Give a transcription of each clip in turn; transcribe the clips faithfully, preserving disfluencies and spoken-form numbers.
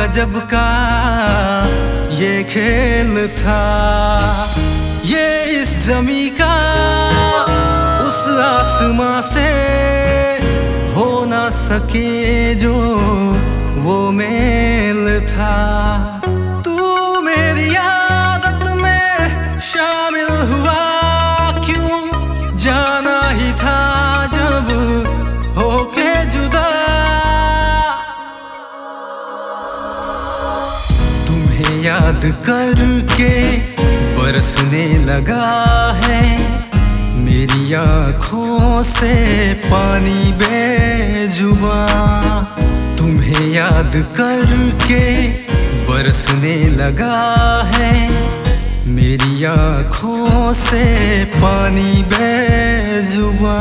गजब का ये खेल था, ये इस ज़मीं का उस आसमां से हो ना सके जो वो मेल था। तू मेरी आदत में शामिल हुआ क्यों, जाना ही था जब होके जुदा। तुम्हें याद करके बरसने लगा है मेरी आँखों से पानी बेजुबां। तुम्हें याद करके बरसने लगा है मेरी आँखों से पानी बेजुबां।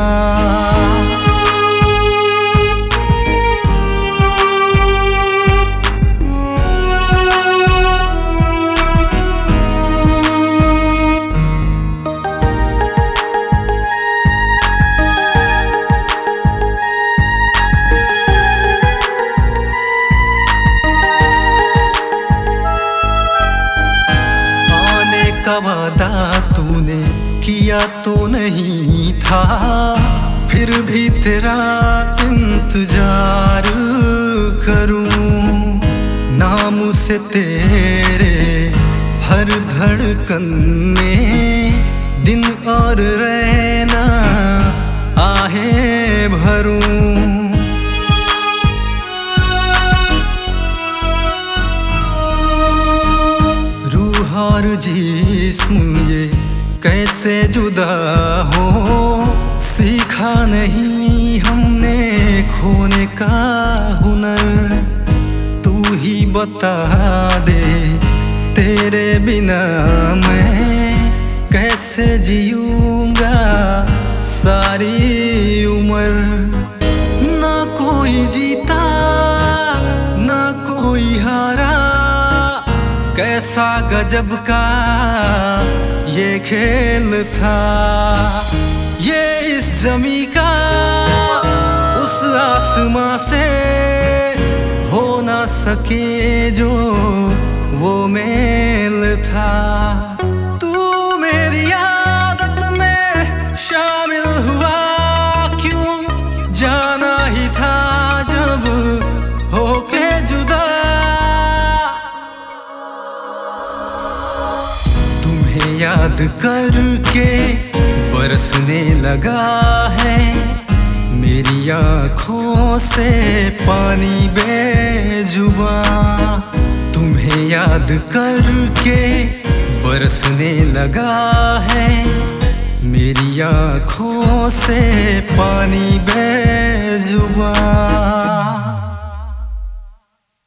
का वादा तूने किया तो नहीं था, फिर भी तेरा इंतजार करूं। नाम से तेरे हर धड़कन में दिन और रहना आहे भरूं। और जिस्म ये कैसे जुदा हो, सीखा नहीं हमने खोने का हुनर। तू ही बता दे तेरे बिना मैं कैसे जीऊंगा सारी उम्र। ना कोई जीता ना कोई हारा, कैसा गजब का ये खेल था, ये इस ज़मीं का उस आसमां से हो ना सके जो वो मेल था। तू मेरी आदत में शामिल हुआ क्यों, जाना ही था जब होके जुदा। याद करके बरसने लगा है मेरी आँखों से पानी बेजुबां। तुम्हें याद करके बरसने लगा है मेरी आँखों से पानी बे